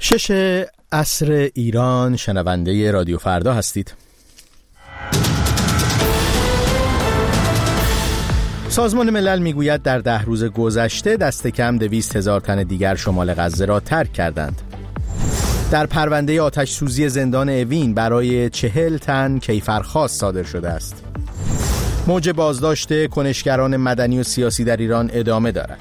6 عصر ایران، شنونده رادیو فردا هستید. سازمان ملل میگوید در 10 روز گذشته دست کم 200,000 تن دیگر شمال غزه را ترک کردند. در پرونده آتش سوزی زندان اوین برای 40 تن کیفرخواست صادر شده است. موج بازداشت کنشگران مدنی و سیاسی در ایران ادامه دارد.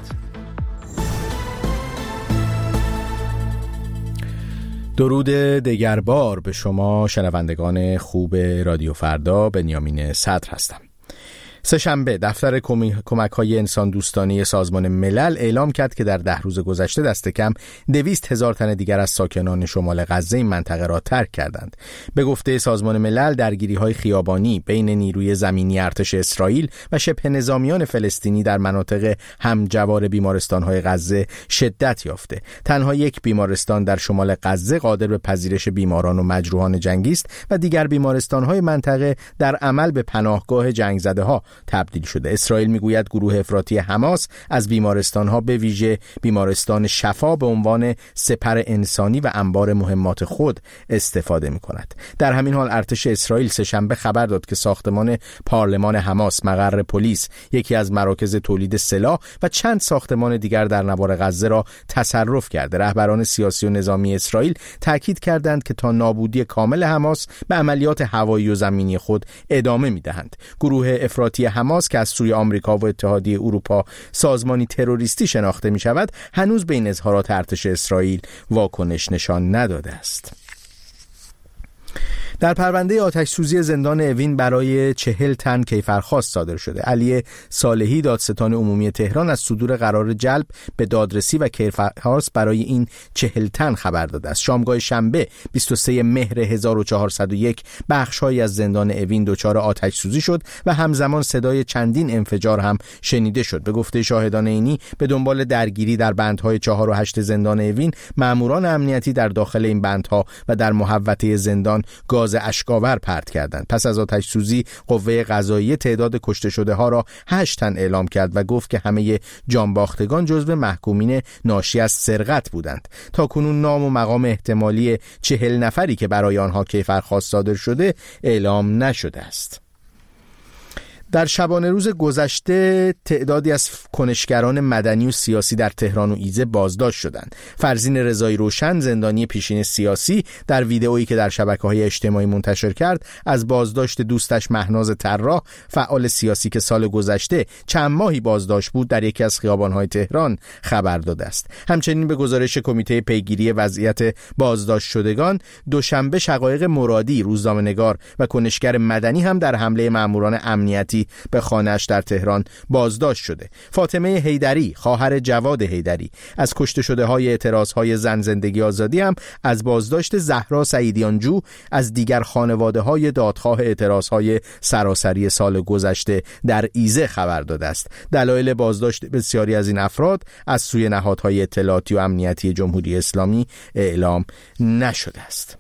درود دگربار به شما شنوندگان خوب رادیو فردا. بنیامین صدر هستم. سه‌شنبه دفتر کمک‌های انسان دوستانه سازمان ملل اعلام کرد که در 10 روز گذشته دست کم 200,000 تن دیگر از ساکنان شمال غزه این منطقه را ترک کردند. به گفته سازمان ملل درگیری‌های خیابانی بین نیروی زمینی ارتش اسرائیل و شبه نظامیان فلسطینی در مناطق همجوار بیمارستان‌های غزه شدت یافته. تنها یک بیمارستان در شمال غزه قادر به پذیرش بیماران و مجروحان جنگی است و دیگر بیمارستان‌های منطقه در عمل به پناهگاه جنگ‌زده‌ها تبدیل شده. اسرائیل میگوید گروه افراطی حماس از بیمارستان‌ها به ویژه بیمارستان شفا به عنوان سپر انسانی و انبار مهمات خود استفاده می‌کند. در همین حال ارتش اسرائیل سه‌شنبه خبر داد که ساختمان پارلمان حماس، مقر پلیس، یکی از مراکز تولید سلاح و چند ساختمان دیگر در نوار غزه را تصرف کرده. رهبران سیاسی و نظامی اسرائیل تاکید کردند که تا نابودی کامل حماس به عملیات هوایی و زمینی خود ادامه می‌دهند. گروه افراطی حماس که از سوی آمریکا و اتحادیه اروپا سازمانی تروریستی شناخته می شود، هنوز به این اظهارات ارتش اسرائیل واکنش نشان نداده است. در پرونده آتش سوزی زندان اوین برای 40 تن کیفرخواست صادر شده. علی صالحی دادستان عمومی تهران از صدور قرار جلب به دادرسی و کیفرخواست برای این 40 تن خبر داده است. شامگاه شنبه 23 مهر 1401 بخش‌هایی از زندان اوین دچار آتش سوزی شد و همزمان صدای چندین انفجار هم شنیده شد. به گفته شاهدان عینی به دنبال درگیری در بندهای 4 و 8 زندان اوین، ماموران امنیتی در داخل این بندها و در محوطه زندان گاز اشک‌آور پرت کردند. پس از آتش سوزی قوه قضاییه تعداد کشته شده ها را 8 تن اعلام کرد و گفت که همه جانباختگان جزو محکومین ناشی از سرقت بودند. تاکنون نام و مقام احتمالی 40 نفری که برای آنها کیفرخواست صادر شده اعلام نشده است. در شبانه روز گذشته تعدادی از کنشگران مدنی و سیاسی در تهران و ایزه بازداشت شدند. فرزین رضایی روشن، زندانی پیشین سیاسی، در ویدئویی که در شبکه‌های اجتماعی منتشر کرد از بازداشت دوستش مهناز طراح، فعال سیاسی که سال گذشته چند ماهی بازداشت بود، در یکی از خیابان‌های تهران خبر داده است. همچنین به گزارش کمیته پیگیری وضعیت بازداشت شدگان، دوشنبه شقایق مرادی، روزنامه‌نگار و کنشگر مدنی هم در حمله ماموران امنیتی به خانه‌اش در تهران بازداشت شده. فاطمه حیدری، خواهر جواد حیدری، از کشته شده های اعتراضهای زن زندگی آزادی هم از بازداشت زهرا سعیدیانجو از دیگر خانواده های دادخواه اعتراضهای سراسری سال گذشته در ایزه خبر داده است. دلایل بازداشت بسیاری از این افراد از سوی نهادهای اطلاعاتی و امنیتی جمهوری اسلامی اعلام نشده است.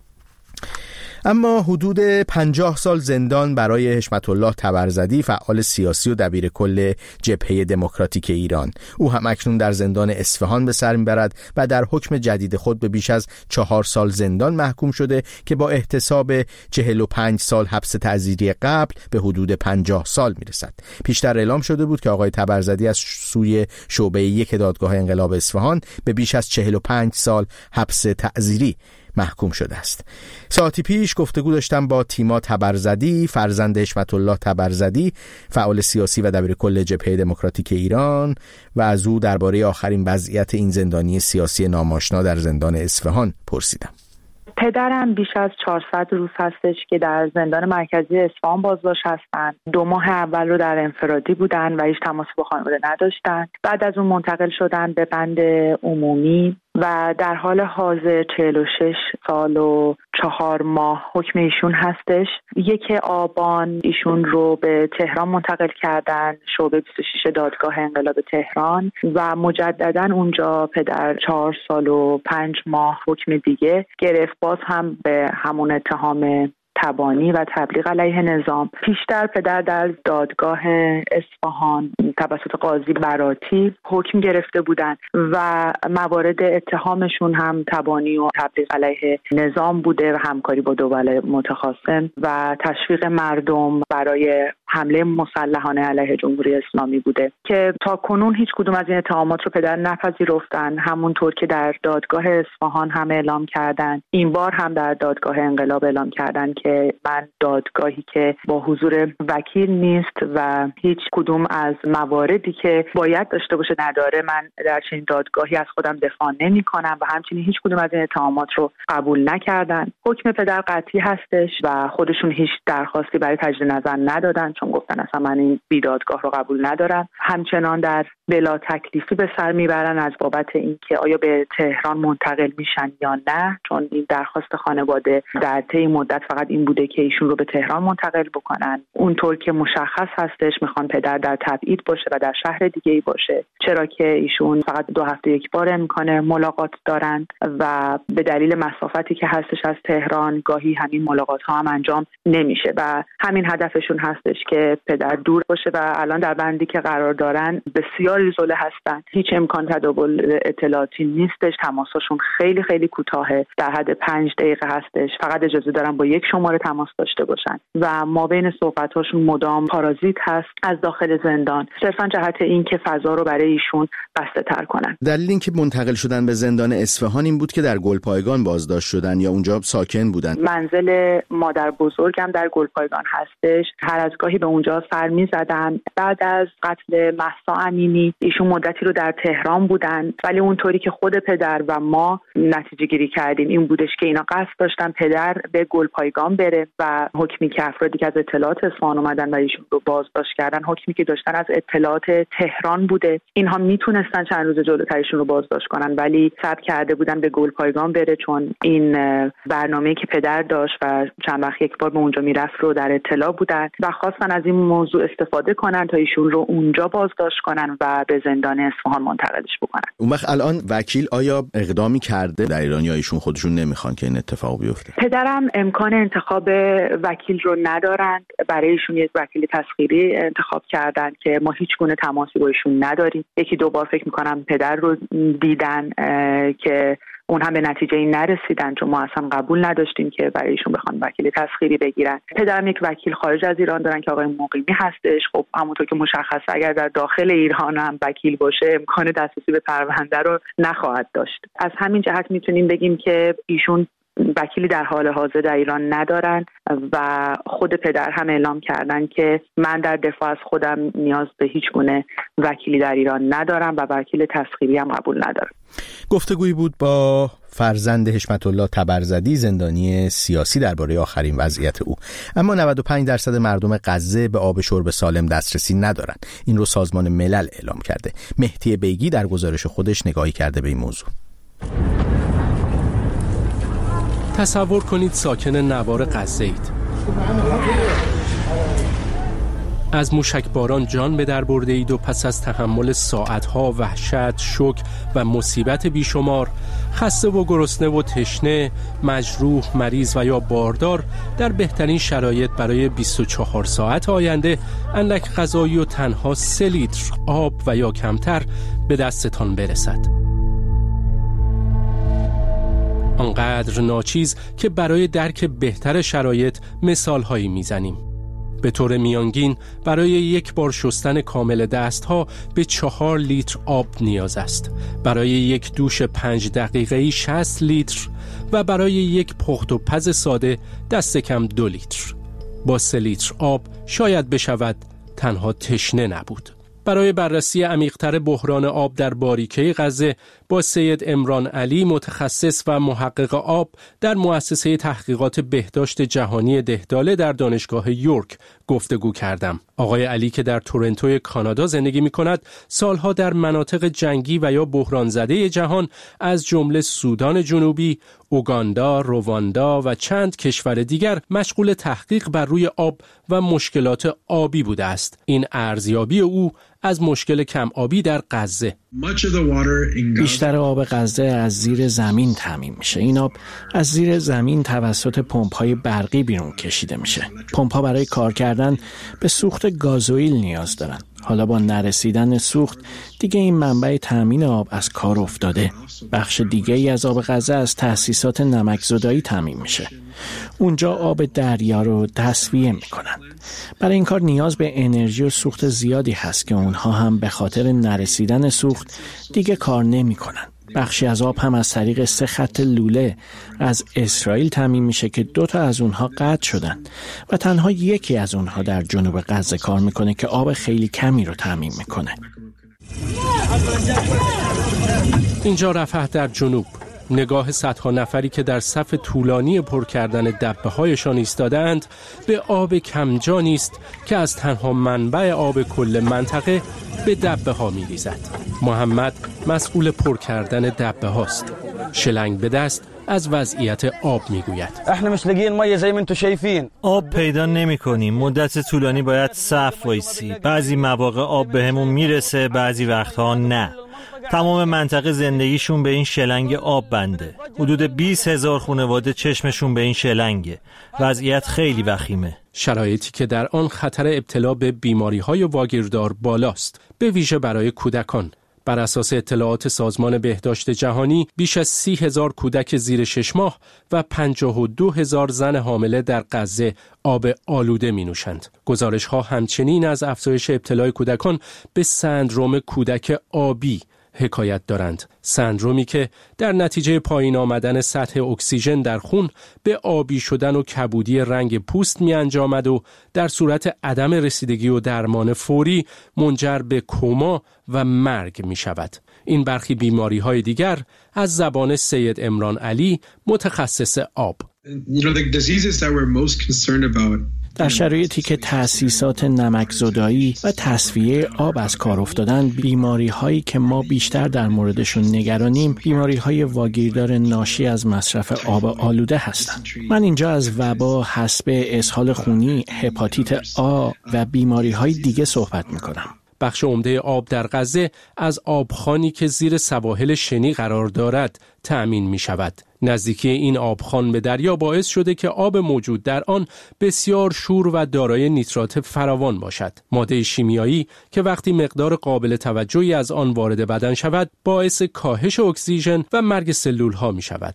اما حدود 50 سال زندان برای حشمت الله طبرزدی، فعال سیاسی و دبیر کل جبهه دموکراتیک ایران. او هم اکنون در زندان اصفهان به سر میبرد و در حکم جدید خود به بیش از 4 سال زندان محکوم شده که با احتساب 45 سال حبس تعزیری قبل به حدود 50 سال میرسد. پیشتر اعلام شده بود که آقای طبرزدی از سوی شعبه 1 دادگاه انقلاب اصفهان به بیش از 45 سال حبس تعزیری محکوم شده است. ساعتی پیش گفتگو داشتم با تیما طبرزدی، فرزند حشمت الله طبرزدی، فعال سیاسی و دبیر کل جبهه دموکراتیک ایران، و از او درباره آخرین وضعیت این زندانی سیاسی ناماشنا در زندان اصفهان پرسیدم. پدرم بیش از 400 روز هستش که در زندان مرکزی اصفهان بازداشت هستند. 2 ماه اول رو در انفرادی بودن و هیچ تماسی با خانواده نداشتند. بعد از اون منتقل شدن به بند عمومی و در حال حاضر 46 سال و 4 ماه حکم ایشون هستش. 1 آبان ایشون رو به تهران منتقل کردن، شعبه 26 دادگاه انقلاب تهران، و مجددا اونجا پدر 4 سال و 5 ماه حکم دیگه گرفت. باز هم به همون اتهام تبانی و تبلیغ علیه نظام. پیشتر پدر در دادگاه اصفهان توسط قاضی براتی حکم گرفته بودند و موارد اتهامشون هم تبانی و تبلیغ علیه نظام بوده و همکاری با دول متخاصم و تشویق مردم برای حمله مسلحانه علیه جمهوری اسلامی بوده که تا کنون هیچ کدوم از این اتهامات رو پدر نپذیرفتن، همونطور که در دادگاه اصفهان هم اعلام کردن. این بار هم در دادگاه انقلاب اعلام کردن که من دادگاهی که با حضور وکیل نیست و هیچ کدوم از مواردی که باید داشته باشه نداره، من در چنین دادگاهی از خودم دفاع نمی کنم و همچنین هیچ کدوم از این اتهامات رو قبول نکردن. حکم پدر قطعی هستش و خودشون هیچ درخواستی برای تجدید نظر ندادن، چون گفتن اصلا من این بیدادگاه رو قبول ندارم. همچنان در بلا تکلیفی به سر میبرن از بابت اینکه آیا به تهران منتقل میشن یا نه، چون این درخواست خانواده در طی مدت فقط این بوده که ایشون رو به تهران منتقل بکنن. اونطور که مشخص هستش میخوان پدر در تبعید باشه و در شهر دیگه‌ای باشه، چرا که ایشون فقط 2 هفته یک بار امکان ملاقات دارند و به دلیل مسافتی که هستش از تهران گاهی همین ملاقات ها هم انجام نمیشه و همین هدفشون هستش که پدر دور باشه و الان در بندی که قرار دارن بسیار ایزوله هستن. هیچ امکان تداول اطلاعاتی نیستش، تماسشون خیلی خیلی کوتاهه، در حد 5 دقیقه هستش، فقط اجازه دارن با یک شماره تماس داشته باشن و ما بین صحبتاشون مدام پارازیت هست از داخل زندان، صرفا جهت این که فضا رو برای ایشون بسته تر کنن. دلیل این که منتقل شدن به زندان اصفهان این بود که در گلپایگان بازداشت شدن یا اونجا ساکن بودن؟ منزل مادر بزرگم در گلپایگان هستش، هر از گاهی به اونجا سر می‌زدن. بعد از قتل مهسا امینی ایشون مدتی رو در تهران بودن، ولی اونطوری که خود پدر و ما نتیجه گیری کردیم این بودش که اینا قصد داشتن پدر به گلپایگان بره و حکمی که افرادی که از اطلاعات اصفهان اومدن و ایشون رو بازداشت کردن، حکمی که داشتن از اطلاعات تهران بوده. اینها میتونستن چند روز جلوترشون رو بازداشت کنن ولی صبر کرده بودن به گلپایگان بره، چون این برنامه‌ای که پدر داشت و چند وقت یک بار به اونجا میرفت رو در اطلاع بودن و خواستن از این موضوع استفاده کنن تا ایشون رو اونجا بازداشت کنن و به زندان اصفهان منتقلش بکنن. اون وقت الان وکیل آیا اقدامی کرده در ایران یا ایشون خودشون نمیخوان که این اتفاق بیفته؟ پدرم امکان انتخاب وکیل رو ندارند، برای ایشون یک وکیل تسخیری انتخاب کردن که ما هیچ گونه تماسی با ایشون نداریم. 1-2 بار فکر میکنم پدر رو دیدن که اون هم به نتیجه این نرسیدن، چون ما اصلا قبول نداشتیم که برای ایشون بخوان وکیل تسخیری بگیرن. پدرم یک وکیل خارج از ایران دارن که آقای مقیمی هستش. خب همونطور که مشخصه اگر در داخل ایران هم وکیل باشه امکان دسترسی به پرونده رو نخواهد داشت. از همین جهت میتونیم بگیم که ایشون وکیلی در حال حاضر در ایران ندارن و خود پدر هم اعلام کردن که من در دفاع از خودم نیاز به هیچ گونه وکیلی در ایران ندارم و وکیل تسخیری هم قبول ندارم. گفتگویی بود با فرزند حشمت الله تبرزدی، زندانی سیاسی، درباره آخرین وضعیت او. اما 95% مردم غزه به آب شرب سالم دسترسی ندارند. این رو سازمان ملل اعلام کرده. مهدی بیگی در گزارش خودش نگاهی کرده به این موضوع. تصور کنید ساکن نوار غزه اید. از موشکباران جان به در برده اید و پس از تحمل ساعتها وحشت، شوک و مصیبت بیشمار، خسته و گرسنه و تشنه، مجروح، مریض و یا باردار، در بهترین شرایط برای 24 ساعت آینده اندک غذایی و تنها 3 لیتر آب و یا کمتر به دستتان برسد. آنقدر ناچیز که برای درک بهتر شرایط مثالهایی میزنیم. به طور میانگین برای 1 بار شستن کامل دستها به 4 لیتر آب نیاز است. برای 1 دوش 5 دقیقه‌ای 60 لیتر و برای 1 پخت و پز ساده دست کم 2 لیتر. با 3 لیتر آب شاید بشود تنها تشنه نبود. برای بررسی عمیق‌تر بحران آب در باریکه غزه با سید عمران علی، متخصص و محقق آب در مؤسسه تحقیقات بهداشت جهانی دهداله در دانشگاه یورک گفتگو کردم. آقای علی که در تورنتو کانادا زندگی می‌کند، سالها در مناطق جنگی و یا بحران زده جهان از جمله سودان جنوبی، اوگاندا، رواندا و چند کشور دیگر مشغول تحقیق بر روی آب و مشکلات آبی بوده است. این ارزیابی او از مشکل کم آبی در غزه. بیشتر آب غزه از زیر زمین تامین میشه. این آب از زیر زمین توسط پمپ‌های برقی بیرون کشیده میشه. پمپ‌ها برای کار کردن به سوخت گازوئیل نیاز دارن. حالا با نرسیدن سوخت دیگه این منبع تامین آب از کار افتاده. بخش دیگه‌ای از آب غزه از تأسیسات نمکزدایی تامین میشه. اونجا آب دریا رو تصفیه میکنن. برای این کار نیاز به انرژی و سوخت زیادی هست که اونها هم به خاطر نرسیدن سوخت دیگه کار نمیکنن. بخشی از آب هم از طریق 3 خط لوله از اسرائیل تامین میشه که 2 تا از اونها قطع شدن و تنها یکی از اونها در جنوب غزه کار میکنه که آب خیلی کمی رو تامین میکنه. اینجا رفح در جنوب. نگاه صدها نفری که در صف طولانی پر کردن دبه‌هایشان ایستاده‌اند به آب کمجانی است که از تنها منبع آب کل منطقه به دبه‌ها می‌ریزد. محمد مسئول پر کردن دبه‌هاست. شلنگ به دست از وضعیت آب میگوید. احنا مش لاقيين ميه زي ما انتم شايفين. آب پیدا نمی‌کنیم. مدت طولانی باید صف وایسی. بعضی مواقع آب بهمون میرسه، بعضی وقتها نه. تمام منطقه زندگیشون به این شلنگ آب بنده. حدود 20,000 خانواده چشمشون به این شلنگه. وضعیت خیلی وخیمه. شرایطی که در آن خطر ابتلا به بیماری‌های واگیردار بالاست، به ویژه برای کودکان. بر اساس اطلاعات سازمان بهداشت جهانی بیش از 30,000 کودک زیر 6 ماه و 52,000 زن حامله در غزه آب آلوده می نوشند. گزارش‌ها همچنین از افزایش ابتلای کودکان به سندرم کودک آبی حکایت دارند. سندرومی که در نتیجه پایین آمدن سطح اکسیژن در خون به آبی شدن و کبودی رنگ پوست می انجامد و در صورت عدم رسیدگی و درمان فوری منجر به کما و مرگ می شود. این برخی بیماری های دیگر از زبان سید عمران علی متخصص آب. در شرایطی که تأسیسات نمکزدایی و تصفیه آب از کار افتادن، بیماری هایی که ما بیشتر در موردشون نگرانیم بیماری های واگیردار ناشی از مصرف آب آلوده هستند. من اینجا از وبا، حصبه، اسهال خونی، هپاتیت آ و بیماری های دیگه صحبت میکنم. بخش عمده آب در غزه از آبخوانی که زیر سواحل شنی قرار دارد تأمین می شود. نزدیکی این آبخوان به دریا باعث شده که آب موجود در آن بسیار شور و دارای نیترات فراوان باشد. ماده شیمیایی که وقتی مقدار قابل توجهی از آن وارد بدن شود باعث کاهش اکسیژن و مرگ سلول ها می شود.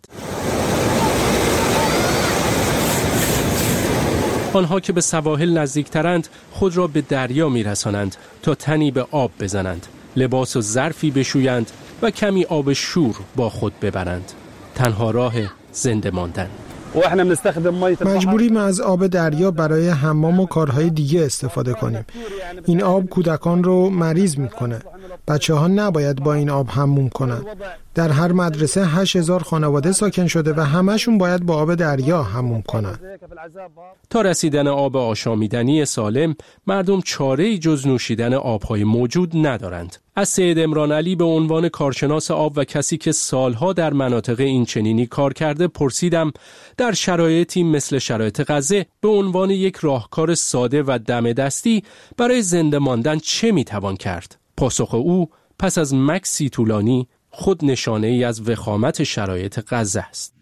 آنها که به سواحل نزدیکترند خود را به دریا میرسانند تا تنی به آب بزنند، لباس و ظرفی بشویند و کمی آب شور با خود ببرند. تنها راه زنده ماندن. مجبوریم از آب دریا برای حمام و کارهای دیگه استفاده کنیم. این آب کودکان رو مریض میکنه. بچه‌ها نباید با این آب حموم کنن. در هر مدرسه 8,000 خانواده ساکن شده و همشون باید با آب دریا حموم کنن. تا رسیدن آب آشامیدنی سالم، مردم چاره‌ای جز نوشیدن آب‌های موجود ندارند. از سید عمران علی به عنوان کارشناس آب و کسی که سالها در مناطق این چنینی کار کرده پرسیدم در شرایطی مثل شرایط غزه به عنوان یک راهکار ساده و دم دستی برای زنده ماندن چه میتوان کرد؟ پاسخ او پس از مکسی طولانی خود نشانه ای از وخامت شرایط غزه است.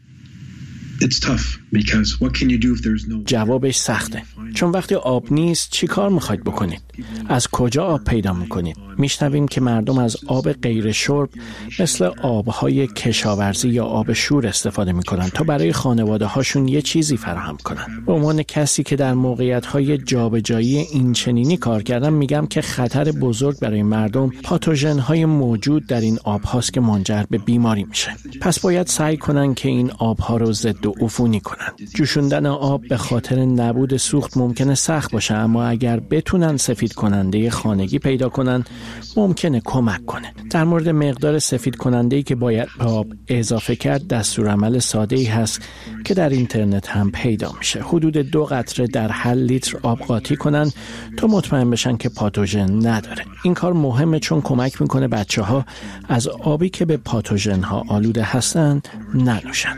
جوابش سخته، چون وقتی آب نیست چی کار میخواید بکنید؟ از کجا آب پیدا میکنید؟ میشنویم که مردم از آب غیر شرب مثل آبهای کشاورزی یا آب شور استفاده میکنن تا برای خانواده هاشون یه چیزی فراهم کنن. به عنوان کسی که در موقعیت های جابجایی این چنینی کار کردم میگم که خطر بزرگ برای مردم پاتوژن های موجود در این آب هاست که منجر به بیماری میشه. پس باید سعی کنن که این آب ها رو ضد عفونی کنن. جوشوندن آب به خاطر نبود سوخت ممکنه سخت باشه، اما اگر بتونن سفید کننده خانگی پیدا کنن ممکنه کمک کنه. در مورد مقدار سفید کننده‌ای که باید به آب اضافه کرد دستورالعمل ساده‌ای هست که در اینترنت هم پیدا میشه. حدود 2 قطره در هر لیتر آب قاطی کنن تا مطمئن بشن که پاتوژن نداره. این کار مهمه چون کمک میکنه بچه‌ها از آبی که به پاتوژن ها آلوده هستن ننوشن.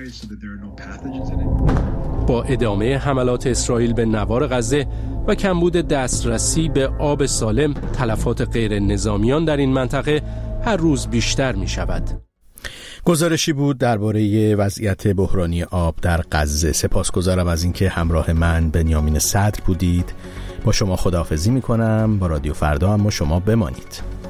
با ادامه حملات اسرائیل به نوار غزه و کمبود دسترسی به آب سالم، تلفات غیر نظامیان در این منطقه، هر روز بیشتر می شود. گزارشی بود درباره وضعیت بحرانی آب در غزه. سپاسگزارم از اینکه همراه من بنیامین صدر بودید. با شما خداحافظی میکنم. با رادیو فردا هم با شما بمانید.